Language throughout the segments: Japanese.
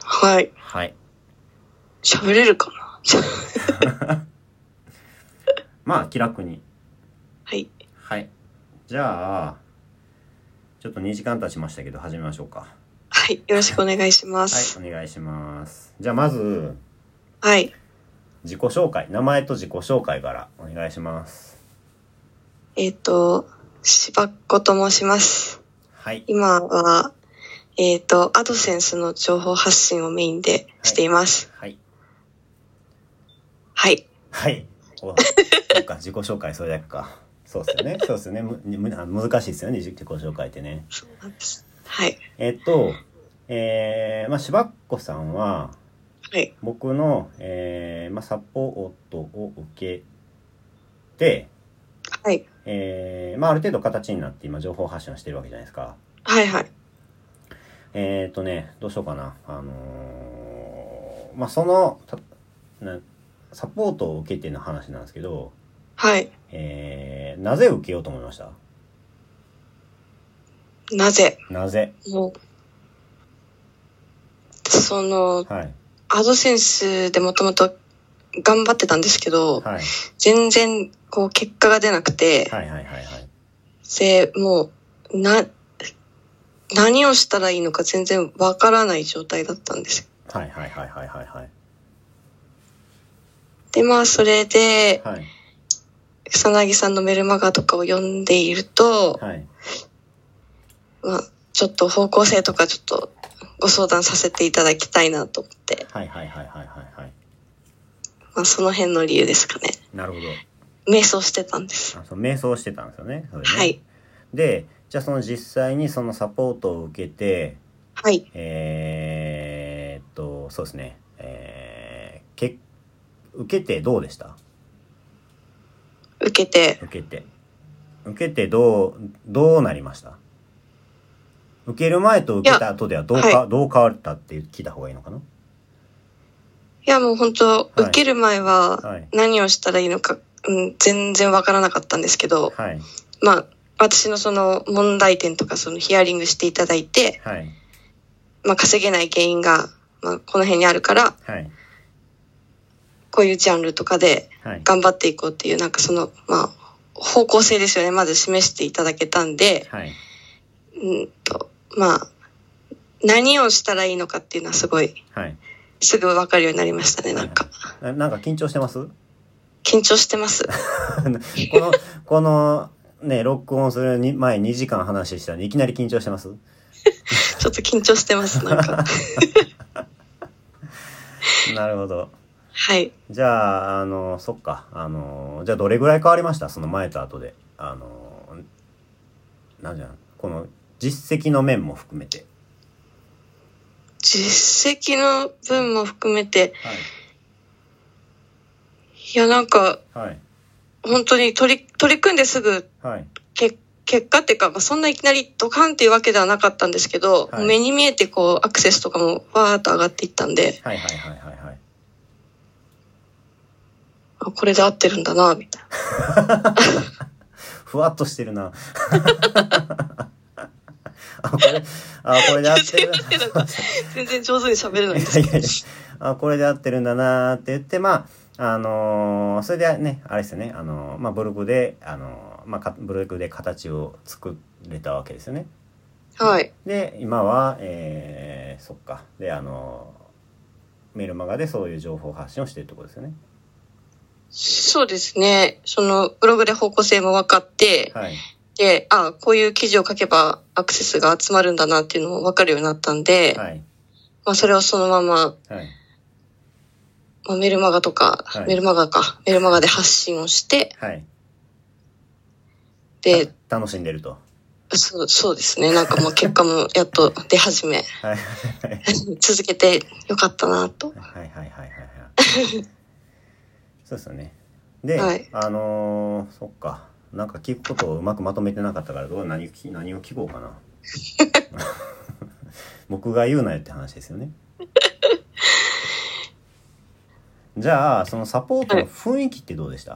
はい。 はい。 喋れるかなまあ気楽に。 はい。 はい。じゃあちょっと2時間経ちましたけど始めましょうか。 はい。よろしくお願いします。 はい、お願いします。じゃあまず、 はい。 自己紹介、名前と自己紹介からお願いします。 柴子と申します。 はい。 今は、アドセンスの情報発信をメインでしています。 はい。 はい。 はい。そうか、自己紹介それだけか。そうですよね。そうですよね。難しいですよね、自己紹介ってね。 そうなんです。はい。 まあ、柴子さんは、 はい。 僕の、まあ、サポートを受けて、 はい。 まあ、ある程度形になって今情報発信をしてるわけじゃないですか。 はいはい。 どうしようかな。まあ、そのサポートを受けての話なんですけど、 はい。 なぜ受けようと思いました？ なぜ？もう、はい、アドセンスでもともと頑張ってたんですけど、はい、全然こう結果が出なくて、はいはいはいはい、で、もう、何をしたらいいのか全然わからない状態だったんですよ。はいはいはいはいはいはい。で、まあそれで、はい、草薙さんのメルマガとかを読んでいると、はい、まあちょっと方向性とかちょっとご相談させていただきたいなと思って。はいはいはいはいはいはい。まあその辺の理由ですかね。なるほど。瞑想してたんです。 瞑想してたんですよね。それね。 はい。 で、じゃあその実際にそのサポートを受けて、 はい。 そうですね。受けてどうでした？ 受けてどうなりました？受ける前と受けた後ではどう変わったって聞いた方がいいのかな？ いやもう本当、はい、受ける前は何をしたらいいのか、全然わからなかったんですけど、はい、まあ私のその問題点とかそのヒアリングしていただいて、はい、まあ稼げない原因が、まあ、この辺にあるから、はい、こういうジャンルとかで頑張っていこうっていう、なんかそのまあ方向性ですよね、まず示していただけたんで、はい、まあ何をしたらいいのかっていうのはすごい、はい、すぐ分かるようになりましたね。なんか緊張してます？ 緊張してますこのね、録音する前2時間話したのにいきなり緊張してます？ ちょっと緊張してますなんかなるほど。 はい。 じゃあそっか、じゃあどれぐらい変わりました？その前と後で。なんじゃん、この実績の面も含めて。 実績の分も含めて、はい、いやなんか、はい、本当に取り組んですぐ、はい、結果っていうか、まあ、そんないきなりドカンっていうわけではなかったんですけど、はい、目に見えてこうアクセスとかもわーっと上がっていったんで、はいはいはいはいはい、あ、これで合ってるんだなみたいなふわっとしてるなこれで合ってる全然上手に喋れないんですけどこれで合ってるんだなって言って、まあそれでね、あれですよね、まあブログでブログで形を作れたわけですよね。 はい。 で今はそっか、でメルマガでそういう情報発信をしてるってことですよね。 そうですね。そのブログで方向性も分かって、はい、で、こういう記事を書けばアクセスが集まるんだなっていうのも分かるようになったんで、はい、まあそれをそのまま、はい、まあ、メルマガとか、はい、メルマガで発信をして、はい、で、 楽しんでると。 そうですね。なんかもう結果もやっと出始め、はい、続けてよかったなと。はいはいはいはい。 そうですよね。で、はい、そっか。なんか聞くことをうまくまとめてなかったから何を聞こうかな僕が言うなよって話ですよねじゃあそのサポートの雰囲気ってどうでした？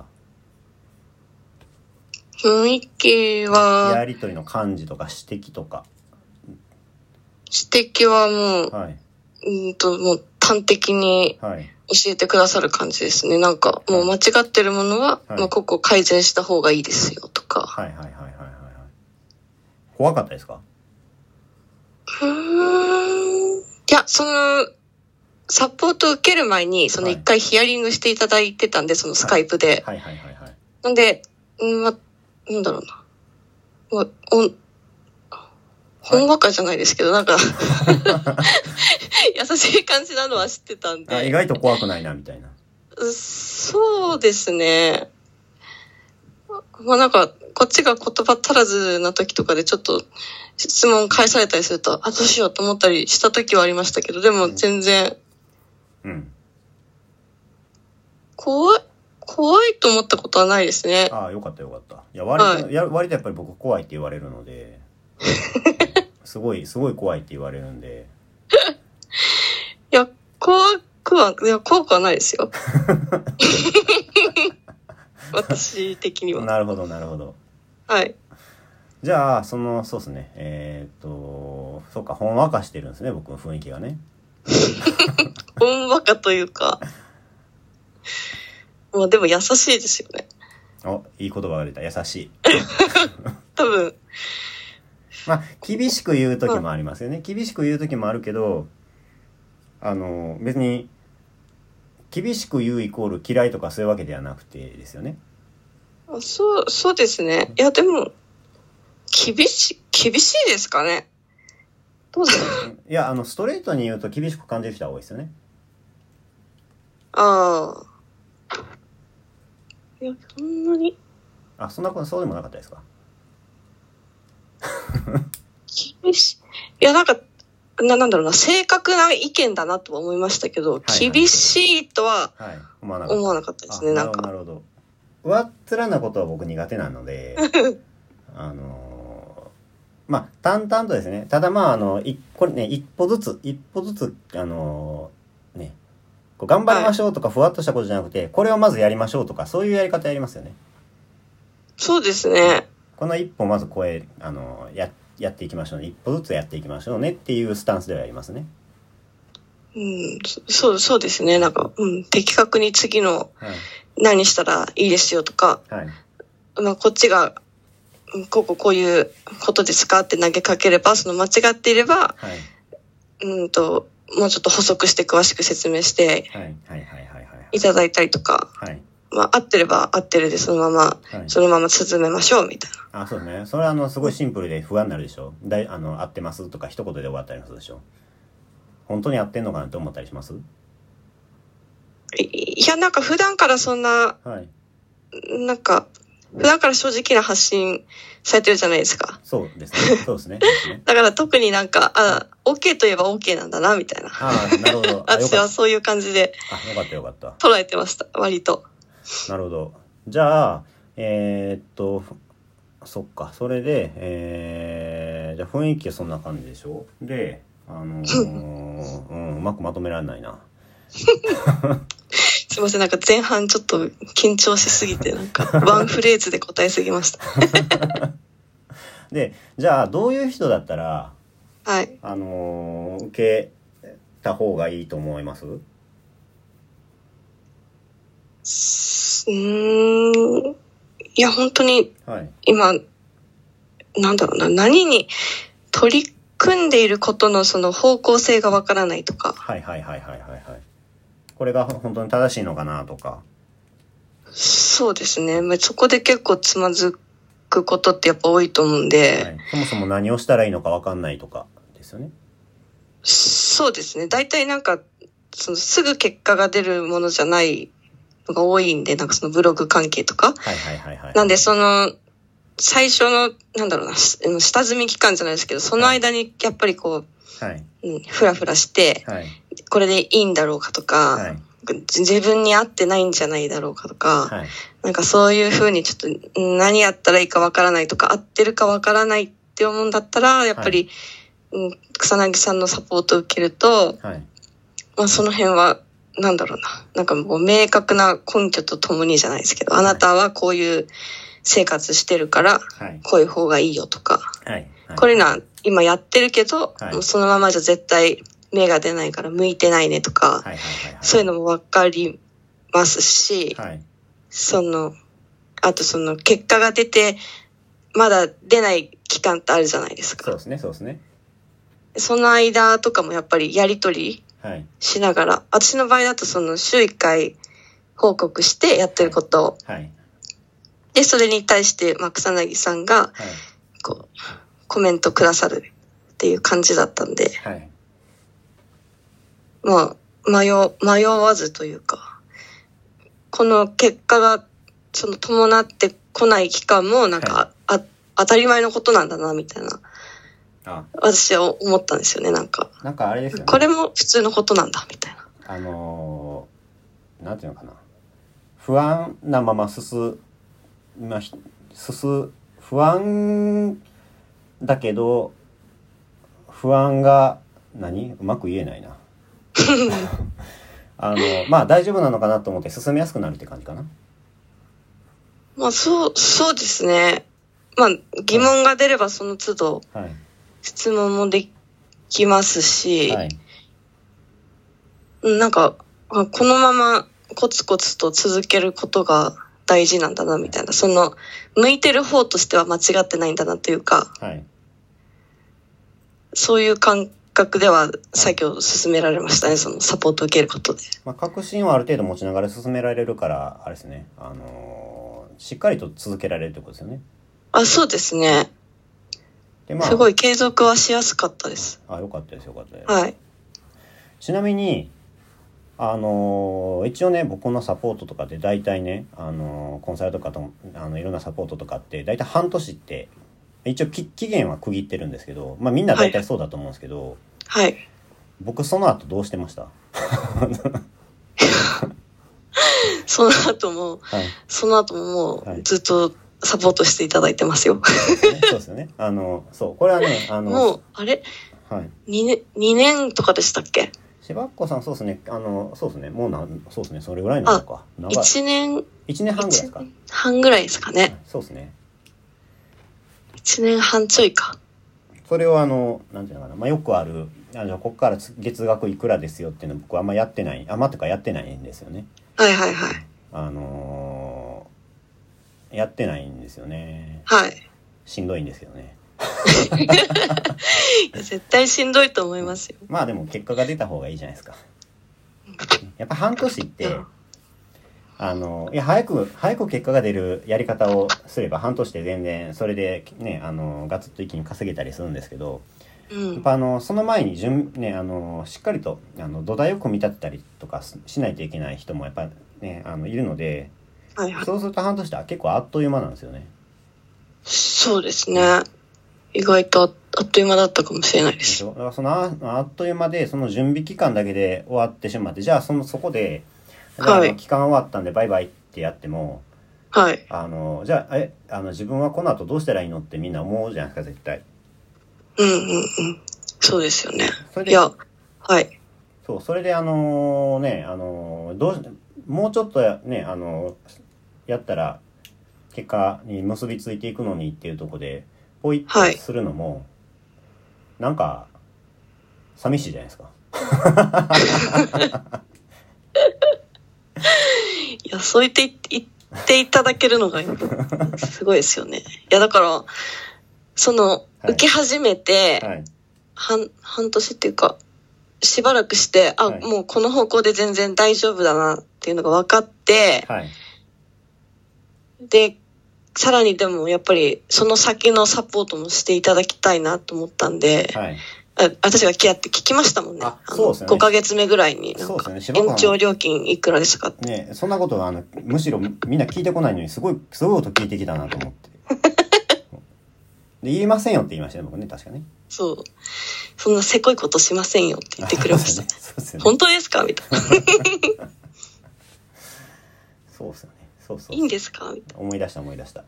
雰囲気はやりとりの感じとか指摘とか。 指摘はもう、はい、 もう端的に教えてくださる感じですね。なんか、もう間違ってるものは、まあ、ここ改善した方がいいですよとか。 はいはいはいはいはい。怖かったですか？ いや、サポートを受ける前に、一回ヒアリングしていただいてたんで、そのスカイプで。 はいはいはいはい。 なんで、なんだろうな。ほんわかじゃないですけど、なんか優しい感じなのは知ってたんで。 意外と怖くないな、みたいな。 そうですね。まあなんか、こっちが言葉足らずな時とかでちょっと質問返されたりすると、どうしようと思ったりした時はありましたけど、でも全然、怖いと思ったことはないですね。 よかったよかった。いや、割とやっぱり僕怖いって言われるので、すごい怖いって言われるんで。 いや、怖くはないですよ。私的には。 なるほどなるほど。 はい。 じゃあそうですね。そうか、ほんわかしてるんですね、僕の雰囲気がね。 ほんわかというか。まあでも優しいですよね。 いい言葉が出た。優しい。 多分。 まあ、厳しく言う時もありますよね。厳しく言う時もあるけど、別に、厳しく言うイコール嫌いとかそういうわけではなくてですよね。 そうですね。いや、でも、厳しいですかね。どうだろう。 いや、ストレートに言うと厳しく感じる人は多いですよね。 いや、そんなに。 そうでもなかったですか？ 厳しい。いや、なんか、なんだろうな、正確な意見だなとは思いましたけど、厳しいとは思わなかったですね、なんか。 なるほど。上っ面なことは僕苦手なので、まあ、淡々とですね。ただまあ、これね、一歩ずつ、頑張りましょうとか、ふわっとしたことじゃなくて、これをまずやりましょうとか、そういうやり方やりますよね。 そうですね。 この一歩まずやっていきましょうね。一歩ずつやっていきましょうねっていうスタンスではやりますね。 そうですね。なんか、的確に次の何したらいいですよとか、まあこっちがこういうことですかって投げかければ、その間違っていれば、もうちょっと補足して詳しく説明していただいたりとか、まあ合ってれば合ってるでそのまま進めましょうみたいな。 そうね。それはすごいシンプルで不安になるでしょ。合ってますとか一言で終わったりするでしょ。本当に合ってんのかなって思ったりします？ いや、なんか普段からそんな、なんか普段から正直な発信されてるじゃないですか。 そうですね。 だから特になんか、OK といえば OK なんだな、みたいな。 なるほど。 私はそういう感じで。 よかった。 捉えてました、割と。 なるほど。じゃあ、そっか。それで、じゃあ雰囲気はそんな感じでしょ。で、うまくまとめられないな。 すいません、なんか前半ちょっと緊張しすぎて、なんかワンフレーズで答えすぎました。 で、じゃあどういう人だったら、受けた方がいいと思います？ いや、本当に、今、なんだろうな、何に取り組んでいることのその方向性がわからないとか。 これが本当に正しいのかなとか。 そうですね。そこで結構つまずくことってやっぱ多いと思うんで。 そもそも何をしたらいいのかわかんないとかですよね。 そうですね。大体なんか、すぐ結果が出るものじゃないのが多いんで、なんかそのブログ関係とか。なんで最初の、なんだろうな、下積み期間じゃないですけど、その間にやっぱりこう、ふらふらして、これでいいんだろうかとか、自分に合ってないんじゃないだろうかとか、なんかそういうふうにちょっと何やったらいいかわからないとか、合ってるかわからないって思うんだったら、やっぱり、草薙さんのサポートを受けると、まあその辺は、なんだろうな、なんかもう明確な根拠とともにじゃないですけど、あなたはこういう生活してるから、こういう方がいいよとか、これ今やってるけど、もうそのままじゃ絶対芽が出ないから向いてないねとか、そういうのもわかりますし、 はい、 あと結果が出て、まだ出ない期間ってあるじゃないですか。 そうですね、そうですね。 その間とかもやっぱりやりとりしながら、私の場合だと週1回報告してやってることを、で、それに対して、草薙さんが、コメントくださるっていう感じだったんで、迷わずというか、この結果が伴ってこない期間も当たり前のことなんだなみたいな、私は思ったんですよね。なんかあれですよね、 これも普通のことなんだみたいな。 なんていうのかな、不安なまま不安だけど不安がうまく言えないな大丈夫なのかなと思って進みやすくなるって感じかな。 そうですね。疑問が出ればその都度質問もできますし、なんかこのままコツコツと続けることが大事なんだなみたいな、向いてる方としては間違ってないんだなというか、そういう感覚では作業を進められましたね。サポートを受けることで。 確信はある程度持ちながら進められるから、あれですね。しっかりと続けられるってことですよね。 そうですね。すごい継続はしやすかったです。 よかったです、よかったです。 はい。 ちなみに、一応ね、僕のサポートとかって大体ね、コンサルとかといろんなサポートとかって大体半年って一応期限は区切ってるんですけど、みんな大体そうだと思うんですけど、 はい。 僕その後どうしてました？ その後ももうずっとサポートしていただいてますよ。 そうですよね。これはね、 もう2年とかでしたっけ？ しばっこさん、そうですね。そうですね。もうそうですね。それぐらいなのか。 1年半ぐらいですか。 半ぐらいですかね。 そうですね。 1年半ちょいか。 それをなんていうのかな。よくある、ここから月額いくらですよっていうのは僕はあんまやってない。やってないんですよね。 はい。 やってないんですよね。 はい。 しんどいんですけどね。 絶対しんどいと思いますよ。 でも結果が出た方がいいじゃないですか。やっぱ半年って早く結果が出るやり方をすれば半年で全然それでねガツッと一気に稼げたりするんですけど、やっぱその前にしっかりと土台を組み立てたりとかしないといけない人もやっぱねいるので、そうすると半年で結構あっという間なんですよね。 そうですね。意外とあっという間だったかもしれないです。 だからあっという間でその準備期間だけで終わってしまって、じゃあそこで、期間終わったんでバイバイってやっても、じゃあ自分はこの後どうしたらいいのってみんな思うじゃないですか、絶対。 そうですよね。 それでそう、それでもうちょっとねやったら結果に結びついていくのにっていうところでポイッとするのも、なんか寂しいじゃないですか。 いや、そう言っていただけるのがすごいですよね。いや、だから受け始めて、半年っていうかしばらくして、もうこの方向で全然大丈夫だなっていうのが分かって、でさらにでもやっぱりその先のサポートもしていただきたいなと思ったんで、私が来やって聞きましたもんね。 そうですね。 5ヶ月目ぐらいに延長料金いくらですかってね。そんなことはむしろみんな聞いてこないのにすごいこと聞いてきたなと思ってで言いませんよって言いましたね、僕ね。確かね。 そう、そんなせこいことしませんよって言ってくれました。そうですね。本当ですかみたいな。 そうですよね。そういいんですかみたいな。 思い出した。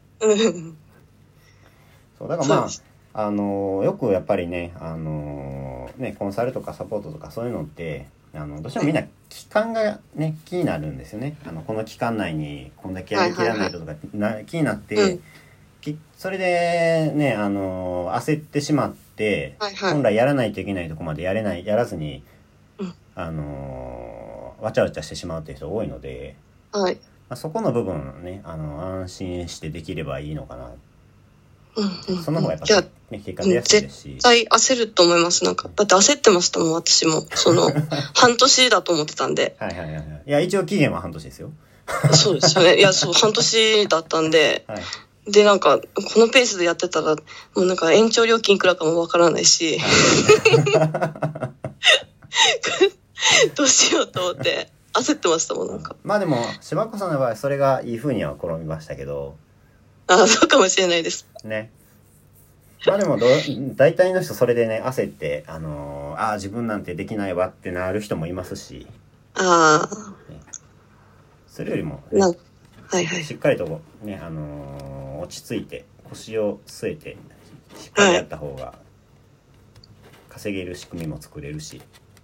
そうだからよくやっぱりねコンサルとかサポートとかそういうのってどうしてもみんな期間がね気になるんですよね。この期間内にこんだけやりきらないととか気になって、それでね焦ってしまって、本来やらないといけないとこまでやらずにわちゃわちゃしてしまうっていう人多いので、 はい。 まあ、そこの部分ね、安心してできればいいのかな。その方がやっぱね、結果出やすいですし。 絶対焦ると思います。なんか、だって焦ってましたもん、私も。半年だと思ってたんで。 はいはいはいはい。いや、一応期限は半年ですよ。 そうですよね。いや、そう、半年だったんで。はい、で、なんか、このペースでやってたら、もうなんか延長料金いくらかもわからないし。どうしようと思って、焦ってましたもん、なんか。 まあでも、柴子さんの場合、それがいい風には転びましたけど。 そうかもしれないです。 ね。まあでも大体の人それでね、焦って、自分なんてできないわってなる人もいますし。ね、それよりも、ね、 はいはい、 しっかりとね、落ち着いて、腰を据えて、しっかりやった方が、稼げる仕組みも作れるし。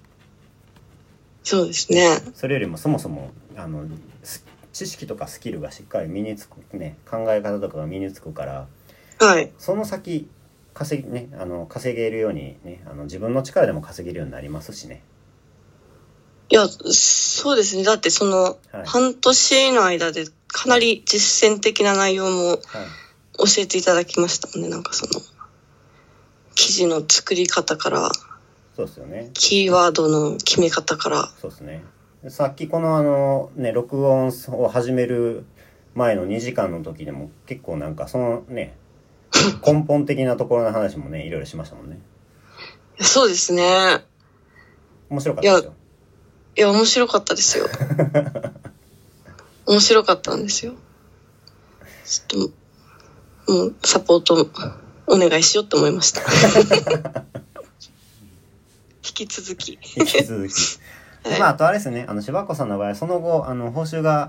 そうですね。 それよりもそもそも、知識とかスキルがしっかり身につくね、考え方とかが身につくから、 はい、 その先稼げるようにね、自分の力でも稼げるようになりますしね。 いや、そうですね。だって半年の間でかなり実践的な内容も教えていただきましたもんね。なんか記事の作り方から、 そうですよね。 キーワードの決め方から。 そうですね。さっきこの録音を始める前の2時間の時でも結構なんか根本的なところの話もね、いろいろしましたもんね。 そうですね。 面白かったですよ。 いや、面白かったですよ。面白かったんですよ。ちょっと、もうサポートお願いしようと思いました。引き続き。 はい、まあ、あとあれですね、柴子さんの場合、その後、報酬が、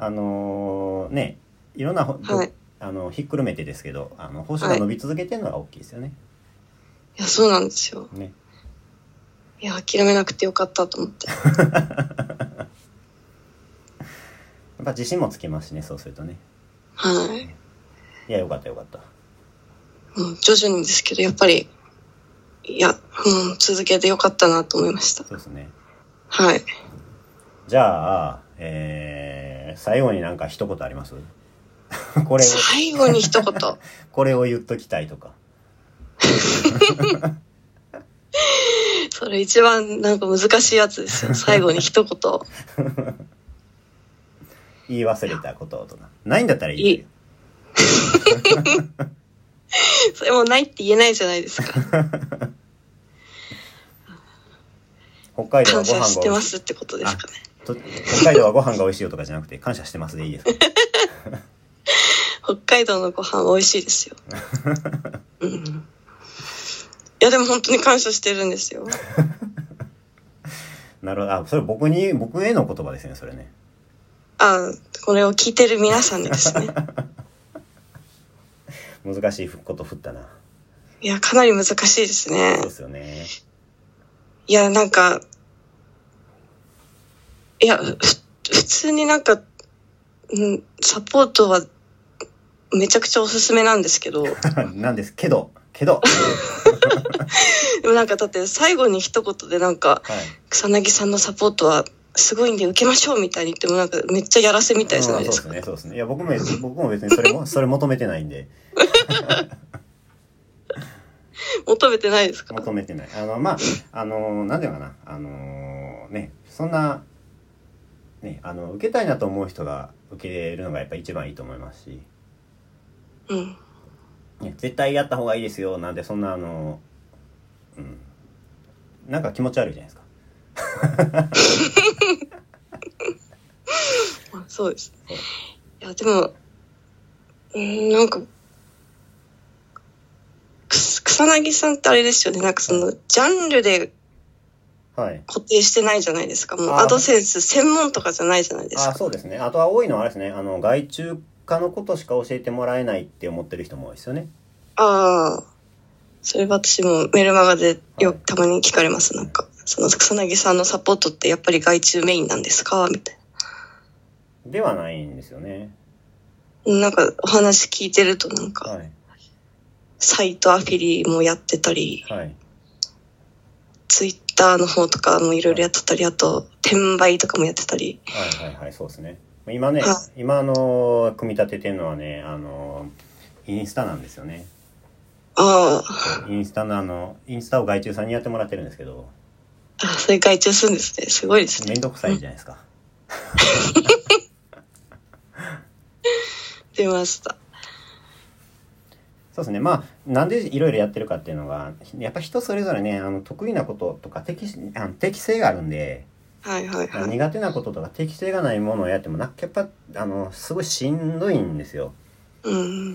いろんな、ひっくるめてですけど、報酬が伸び続けてるのが大きいですよね。 いや、そうなんですよ。 ね。 いや、諦めなくてよかったと思って。やっぱ自信もつきますしね、そうするとね。 はい。 いや、よかったよかった。 徐々にですけど、やっぱり、いや、続けてよかったなと思いました。 そうですね。 はい。 じゃあ、最後になんか一言あります？これを最後に一言。 これを言っときたいとか。 それ一番なんか難しいやつですよ。最後に一言。 言い忘れたこととか。ないんだったらいいですよ。 それもないって言えないじゃないですか。 北海道はご飯が美味しい。 感謝してますってことですかね。 北海道はご飯が美味しいよとかじゃなくて、感謝してますでいいですか？ 北海道のご飯は美味しいですよ。うん、いやでも本当に感謝してるんですよ。 なるほど。それ僕への言葉ですね、それね。 これを聞いてる皆さんにですね。 難しいこと振ったな。 いや、かなり難しいですね。 そうですよね。 いや、なんか、いや、普通になんか、サポートはめちゃくちゃおすすめなんですけど。 なんですけど。でもなんかだって最後に一言でなんか、草薙さんのサポートはすごいんで受けましょうみたいに言ってもなんかめっちゃやらせみたいじゃないですか。 そうですね。いや僕も別にそれ求めてないんで。 求めてないですか？ 求めてない。なんていうかな、そんなね、受けたいなと思う人が受けるのがやっぱ一番いいと思いますし。ね、絶対やった方がいいですよなんてそんななんか気持ち悪いじゃないですか。 そうです。いやでもなんか草薙さんってあれですよね。なんかジャンルで固定してないじゃないですか。もうアドセンス専門とかじゃないじゃないですか。 そうですね。あとは多いのはあれですね。外注化のことしか教えてもらえないって思ってる人も多いですよね。 それ私もメルマガでたまに聞かれます。なんか草薙さんのサポートってやっぱり外注メインなんですかみたいな。ではないんですよね。 なんかお話聞いてるとなんか、サイトアフィリもやってたり、 ツイッターの方とかもいろいろやってたり、あと転売とかもやってたり。 はいはいはい、そうですね。今ね、今組み立ててるのはね、インスタなんですよね。 ああ。インスタを外注さんにやってもらってるんですけど。 あ、それ外注するんですね。すごいですね。 めんどくさいじゃないですか。 出ました。 そうですね。まあ、なんでいろいろやってるかっていうのが、やっぱ人それぞれね、得意なこととか適性があるんで、 はいはいはい。 苦手なこととか適性がないものをやってもやっぱすごいしんどいんですよ。 うん。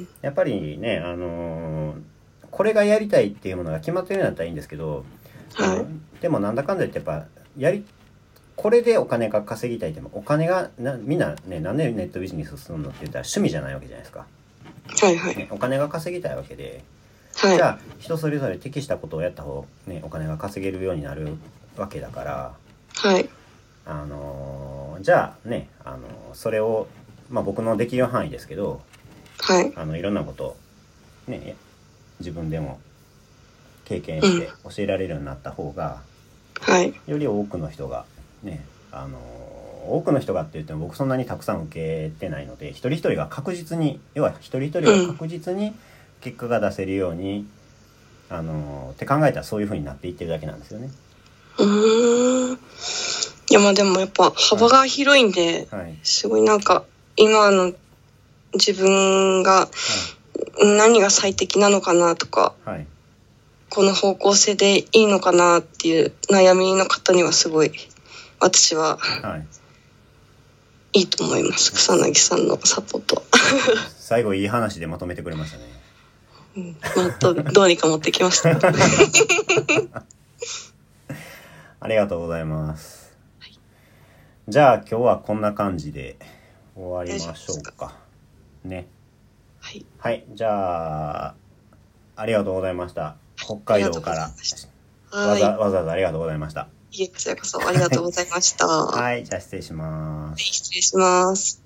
やっぱりね、これがやりたいっていうものが決まってるんだったらいいんですけど、 はい、 でもなんだかんだ言ってやっぱこれでお金が稼ぎたいってもお金がみんなね、なんでネットビジネスするのって言ったら趣味じゃないわけじゃないですか。 はいはい、 ね、お金が稼ぎたいわけで、 はい、 じゃあ人それぞれ適したことをやった方ね、お金が稼げるようになるわけだから、 はい、 じゃあね、それをまあ僕のできる範囲ですけど、 はい、 いろんなことね、自分でも経験して教えられるようになった方が、 はい、 より多くの人がね、多くの人がって言っても僕そんなにたくさん受けてないので、一人一人が確実に、要は一人一人が確実に結果が出せるように、って考えたらそういう風になっていってるだけなんですよね。 いや、まあでもやっぱ幅が広いんで、はいはい、すごいなんか今の自分が何が最適なのかなとか、はい、この方向性でいいのかなっていう悩みの方にはすごい私は、いいと思います。草薙さんのサポート。 最後いい話でまとめてくれましたね。 どうにか持ってきました。 ありがとうございます。はい、じゃあ今日はこんな感じで終わりましょうか。ね。 はい。 はい。じゃあありがとうございました。北海道からわざわざありがとうございました。 いえ、こちらこそありがとうございました。 はい。じゃあ失礼します。 失礼します。